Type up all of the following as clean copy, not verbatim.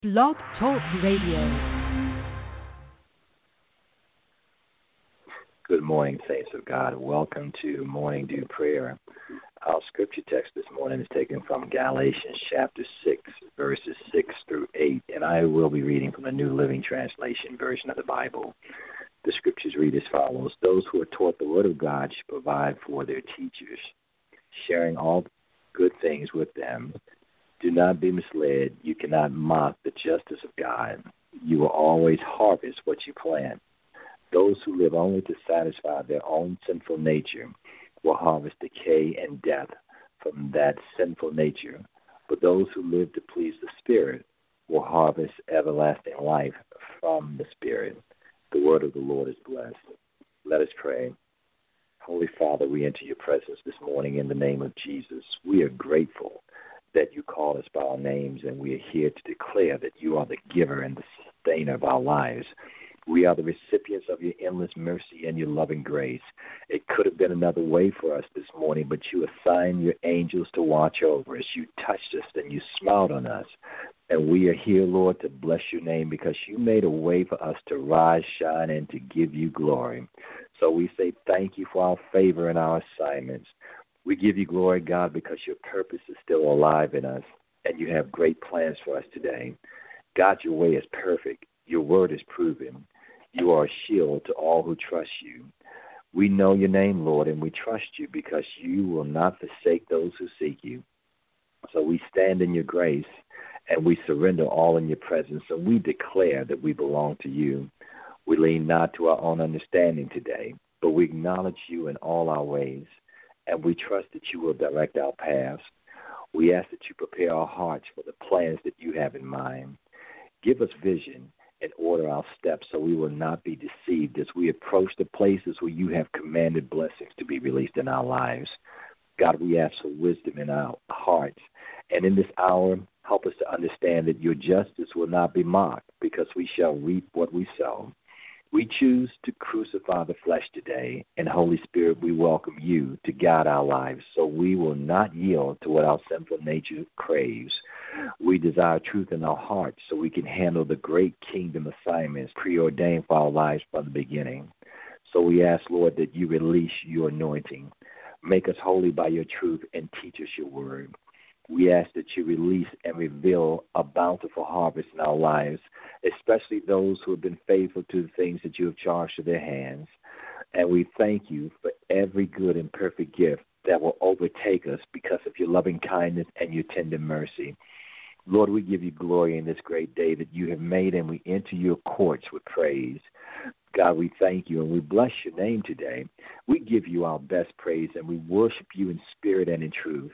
Blog Talk Radio. Good morning, saints of God. Welcome to Morning Dew Prayer. Our scripture text this morning is taken from Galatians chapter 6, verses 6 through 8, and I will be reading from the New Living Translation version of the Bible. The scriptures read as follows: Those who are taught the word of God should provide for their teachers, sharing all good things with them. Do not be misled. You cannot mock the justice of God. You will always harvest what you plant. Those who live only to satisfy their own sinful nature will harvest decay and death from that sinful nature. But those who live to please the Spirit will harvest everlasting life from the Spirit. The word of the Lord is blessed. Let us pray. Holy Father, we enter your presence this morning in the name of Jesus. We are grateful that you call us by our names, and we are here to declare that you are the giver and the sustainer of our lives. We are the recipients of your endless mercy and your loving grace. It could have been another way for us this morning, but you assigned your angels to watch over us. You touched us and you smiled on us. And we are here, Lord, to bless your name because you made a way for us to rise, shine, and to give you glory. So we say thank you for our favor and our assignments. We give you glory, God, because your purpose is still alive in us, and you have great plans for us today. God, your way is perfect. Your word is proven. You are a shield to all who trust you. We know your name, Lord, and we trust you because you will not forsake those who seek you. So we stand in your grace, and we surrender all in your presence, and we declare that we belong to you. We lean not to our own understanding today, but we acknowledge you in all our ways, and we trust that you will direct our paths. We ask that you prepare our hearts for the plans that you have in mind. Give us vision and order our steps so we will not be deceived as we approach the places where you have commanded blessings to be released in our lives. God, we ask for wisdom in our hearts. And in this hour, help us to understand that your justice will not be mocked because we shall reap what we sow. We choose to crucify the flesh today, and Holy Spirit, we welcome you to guide our lives so we will not yield to what our sinful nature craves. We desire truth in our hearts so we can handle the great kingdom assignments preordained for our lives from the beginning. So we ask, Lord, that you release your anointing. Make us holy by your truth and teach us your word. We ask that you release and reveal a bountiful harvest in our lives, especially those who have been faithful to the things that you have charged to their hands. And we thank you for every good and perfect gift that will overtake us because of your loving kindness and your tender mercy. Lord, we give you glory in this great day that you have made, and we enter your courts with praise. God, we thank you, and we bless your name today. We give you our best praise, and we worship you in spirit and in truth.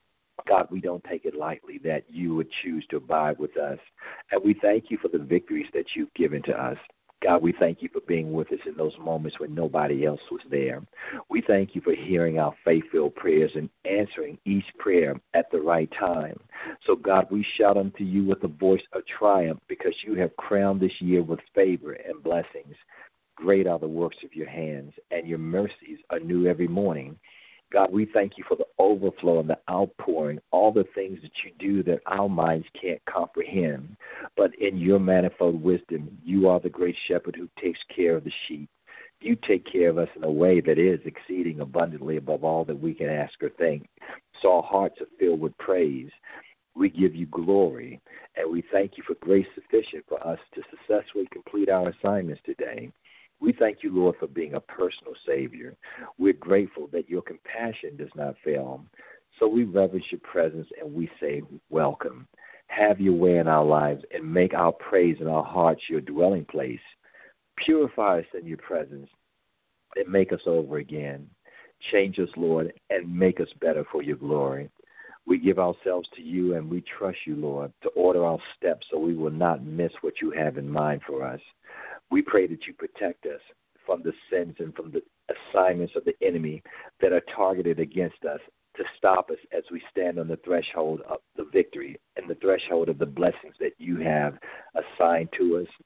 God, we don't take it lightly that you would choose to abide with us. And we thank you for the victories that you've given to us. God, we thank you for being with us in those moments when nobody else was there. We thank you for hearing our faith-filled prayers and answering each prayer at the right time. So, God, we shout unto you with a voice of triumph because you have crowned this year with favor and blessings. Great are the works of your hands, and your mercies are new every morning. God, we thank you for the overflow and the outpouring, all the things that you do that our minds can't comprehend. But in your manifold wisdom, you are the great shepherd who takes care of the sheep. You take care of us in a way that is exceeding abundantly above all that we can ask or think. So our hearts are filled with praise. We give you glory, and we thank you for grace sufficient for us to successfully complete our assignments today. We thank you, Lord, for being a personal Savior. We're grateful that your compassion does not fail. So we reverence your presence and we say, welcome. Have your way in our lives and make our praise in our hearts your dwelling place. Purify us in your presence and make us over again. Change us, Lord, and make us better for your glory. We give ourselves to you and we trust you, Lord, to order our steps so we will not miss what you have in mind for us. We pray that you protect us from the sins and from the assignments of the enemy that are targeted against us to stop us as we stand on the threshold of the victory and the threshold of the blessings that you have assigned to us.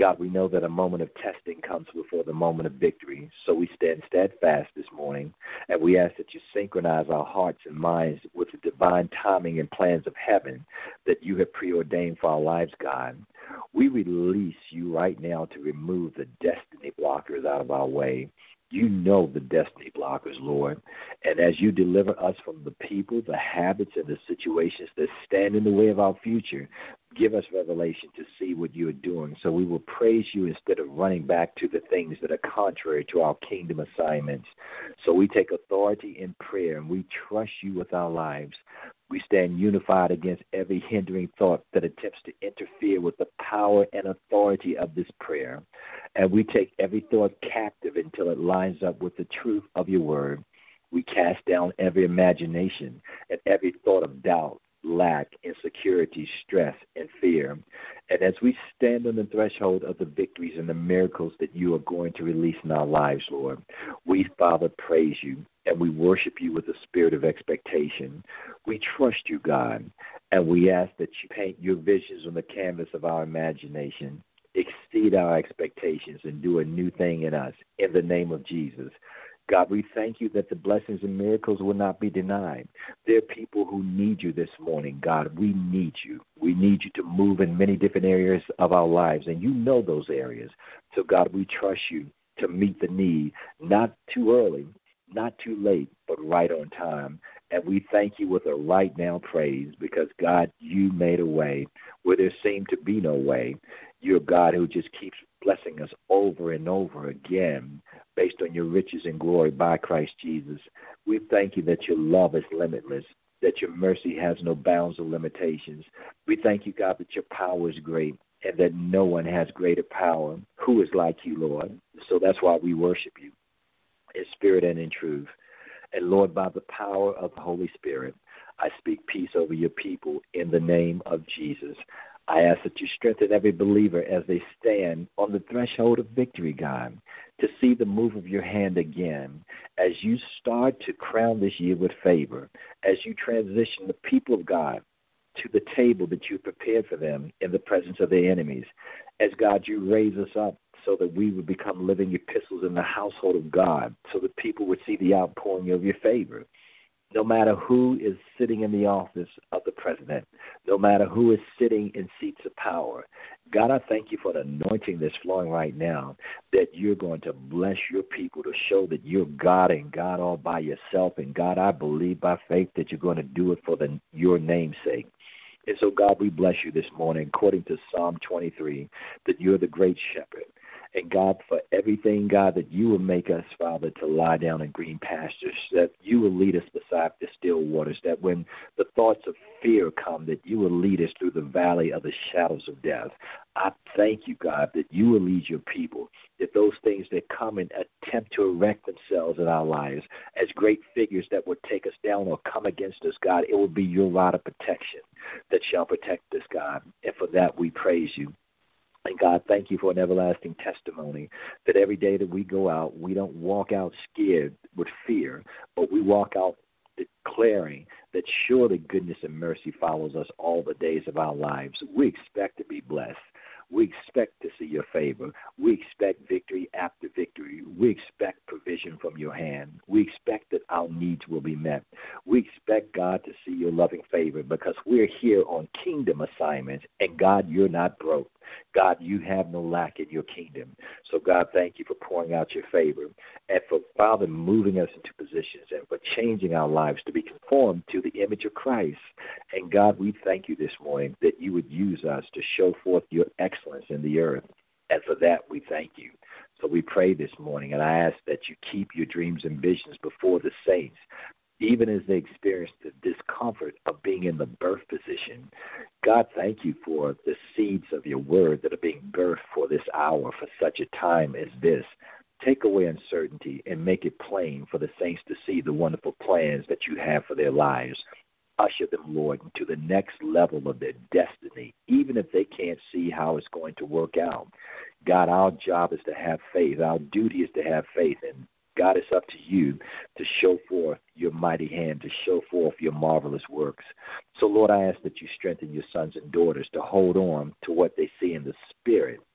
God, we know that a moment of testing comes before the moment of victory, so we stand steadfast this morning, and we ask that you synchronize our hearts and minds with the divine timing and plans of heaven that you have preordained for our lives, God. We release you right now to remove the destiny blockers out of our way. You know the destiny blockers, Lord. And as you deliver us from the people, the habits, and the situations that stand in the way of our future, give us revelation to see what you are doing so we will praise you instead of running back to the things that are contrary to our kingdom assignments. So we take authority in prayer and we trust you with our lives. We stand unified against every hindering thought that attempts to interfere with the power and authority of this prayer. And we take every thought captive until it lines up with the truth of your word. We cast down every imagination and every thought of doubt, lack, insecurity, stress, and fear. And as we stand on the threshold of the victories and the miracles that you are going to release in our lives, Lord, we, Father, praise you and we worship you with a spirit of expectation. We trust you, God, and we ask that you paint your visions on the canvas of our imagination, exceed our expectations, and do a new thing in us in the name of Jesus. God, we thank you that the blessings and miracles will not be denied. There are people who need you this morning, God. We need you. We need you to move in many different areas of our lives, and you know those areas. So, God, we trust you to meet the need, not too early, not too late, but right on time. And we thank you with a right now praise because, God, you made a way where there seemed to be no way. You're a God who just keeps blessing us over and over again based on your riches and glory by Christ Jesus. We thank you that your love is limitless, that your mercy has no bounds or limitations. We thank you, God, that your power is great and that no one has greater power. Who is like you, Lord? So that's why we worship you in spirit and in truth. And, Lord, by the power of the Holy Spirit, I speak peace over your people in the name of Jesus. I ask that you strengthen every believer as they stand on the threshold of victory, God, to see the move of your hand again as you start to crown this year with favor, as you transition the people of God to the table that you prepared for them in the presence of their enemies. As, God, you raise us up so that we would become living epistles in the household of God, so that people would see the outpouring of your favor. No matter who is sitting in the office of the president, no matter who is sitting in seats of power, God, I thank you for the anointing that's flowing right now, that you're going to bless your people to show that you're God and God all by yourself. And, God, I believe by faith that you're going to do it for your name's sake. And so, God, we bless you this morning, according to Psalm 23, that you're the great shepherd. And, God, for everything, God, that you will make us, Father, to lie down in green pastures, that you will lead us beside the still waters, that when the thoughts of fear come, that you will lead us through the valley of the shadows of death. I thank you, God, that you will lead your people, that those things that come and attempt to erect themselves in our lives as great figures that would take us down or come against us, God, it will be your rod of protection that shall protect us, God. And for that we praise you. And, God, thank you for an everlasting testimony that every day that we go out, we don't walk out scared with fear, but we walk out declaring that surely goodness and mercy follows us all the days of our lives. We expect to be blessed. We expect to see your favor. We expect victory after victory. We expect provision from your hand. We expect that our needs will be met. We expect, God, to see your loving favor because we're here on kingdom assignments. And, God, you're not broke. God, you have no lack in your kingdom. So, God, thank you for pouring out your favor and for, Father, moving us into positions and for changing our lives to be conformed to the image of Christ. And, God, we thank you this morning that you would use us to show forth your excellence in the earth. And for that, we thank you. So we pray this morning, and I ask that you keep your dreams and visions before the saints, even as they experience the discomfort of being in the birth position. God, thank you for the seeds of your word that are being birthed for this hour, for such a time as this. Take away uncertainty and make it plain for the saints to see the wonderful plans that you have for their lives. Usher them, Lord, into the next level of their destiny, even if they can't see how it's going to work out. God, our job is to have faith. Our duty is to have faith. And God, it's up to you to show forth your mighty hand, to show forth your marvelous works. So, Lord, I ask that you strengthen your sons and daughters to hold on to what they see in the spirit,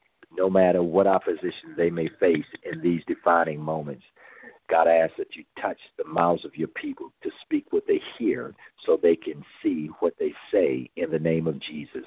no matter what opposition they may face in these defining moments. God, I ask that you touch the mouths of your people to speak what they hear so they can see what they say in the name of Jesus.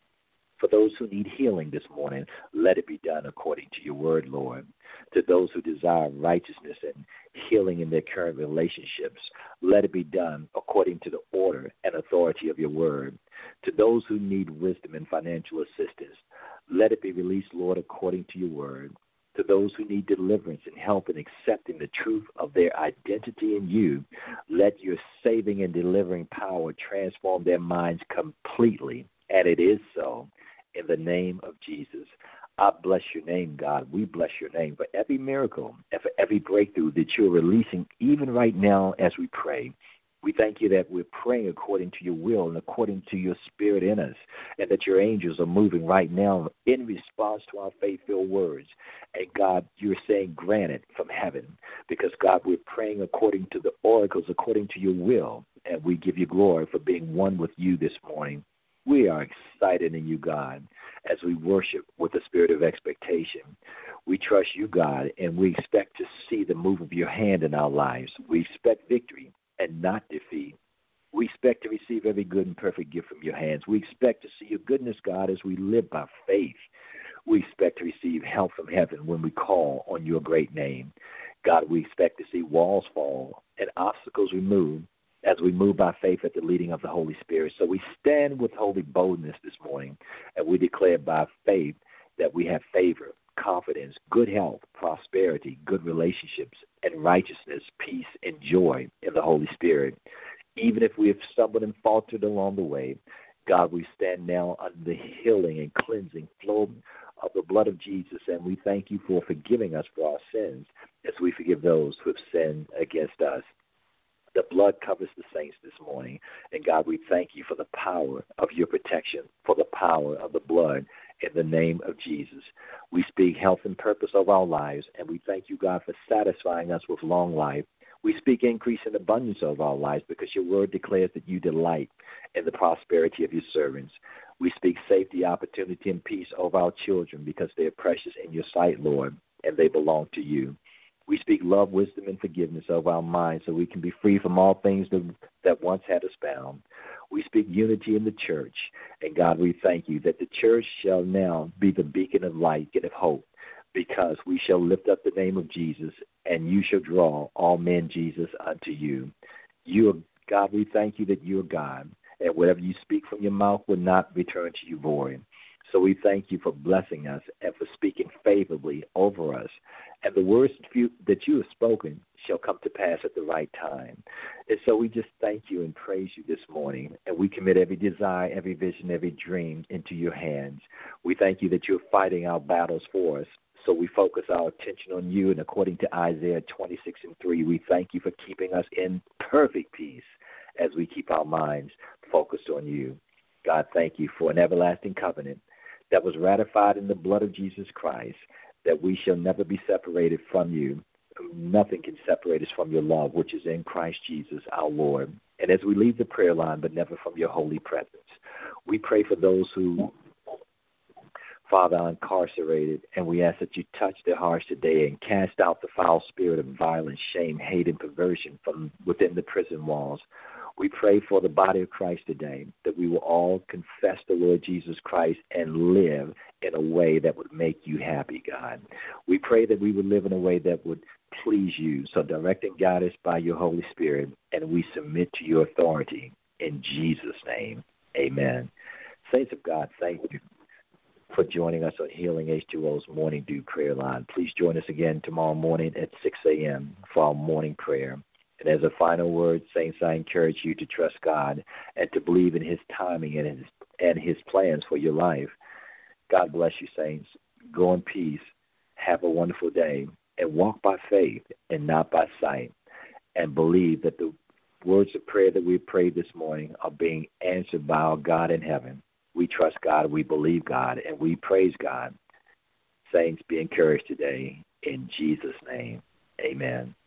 For those who need healing this morning, let it be done according to your word, Lord. To those who desire righteousness and healing in their current relationships, let it be done according to the order and authority of your word. To those who need wisdom and financial assistance, let it be released, Lord, according to your word. To those who need deliverance and help in accepting the truth of their identity in you, let your saving and delivering power transform their minds completely. And it is so. In the name of Jesus, I bless your name, God. We bless your name for every miracle and for every breakthrough that you're releasing even right now as we pray. We thank you that we're praying according to your will and according to your spirit in us, and that your angels are moving right now in response to our faith-filled words. And, God, you're saying granted from heaven because, God, we're praying according to the oracles, according to your will, and we give you glory for being one with you this morning. We are excited in you, God, as we worship with a spirit of expectation. We trust you, God, and we expect to see the move of your hand in our lives. We expect victory and not defeat. We expect to receive every good and perfect gift from your hands. We expect to see your goodness, God, as we live by faith. We expect to receive help from heaven when we call on your great name. God, we expect to see walls fall and obstacles removed as we move by faith at the leading of the Holy Spirit. So we stand with holy boldness this morning, and we declare by faith that we have favor, confidence, good health, prosperity, good relationships, and righteousness, peace, and joy in the Holy Spirit. Even if we have stumbled and faltered along the way, God, we stand now under the healing and cleansing flow of the blood of Jesus, and we thank you for forgiving us for our sins as we forgive those who have sinned against us. The blood covers the saints this morning. And, God, we thank you for the power of your protection, for the power of the blood in the name of Jesus. We speak health and purpose of our lives, and we thank you, God, for satisfying us with long life. We speak increase and abundance of our lives because your word declares that you delight in the prosperity of your servants. We speak safety, opportunity, and peace over our children because they are precious in your sight, Lord, and they belong to you. We speak love, wisdom, and forgiveness over our minds so we can be free from all things that once had us bound. We speak unity in the church. And, God, we thank you that the church shall now be the beacon of light and of hope because we shall lift up the name of Jesus and you shall draw all men, Jesus, unto you. You are, God, we thank you that you are God, and whatever you speak from your mouth will not return to you void. So we thank you for blessing us and for speaking favorably over us. And the words that you have spoken shall come to pass at the right time. And so we just thank you and praise you this morning. And we commit every desire, every vision, every dream into your hands. We thank you that you're fighting our battles for us. So we focus our attention on you. And according to Isaiah 26:3, we thank you for keeping us in perfect peace as we keep our minds focused on you. God, thank you for an everlasting covenant that was ratified in the blood of Jesus Christ, that we shall never be separated from you. Nothing can separate us from your love, which is in Christ Jesus our Lord. And as we leave the prayer line, but never from your holy presence, we pray for those who, Father, are incarcerated, and we ask that you touch their hearts today and cast out the foul spirit of violence, shame, hate, and perversion from within the prison walls. We pray for the body of Christ today, that we will all confess the Lord Jesus Christ and live in a way that would make you happy, God. We pray that we would live in a way that would please you. So direct and guide us by your Holy Spirit, and we submit to your authority. In Jesus' name, amen. Saints of God, thank you for joining us on Healing H2O's Morning Dew Prayer Line. Please join us again tomorrow morning at 6 a.m. for our morning prayer. And as a final word, saints, I encourage you to trust God and to believe in his timing and his plans for your life. God bless you, saints. Go in peace. Have a wonderful day. And walk by faith and not by sight. And believe that the words of prayer that we prayed this morning are being answered by our God in heaven. We trust God, we believe God, and we praise God. Saints, be encouraged today. In Jesus' name, amen.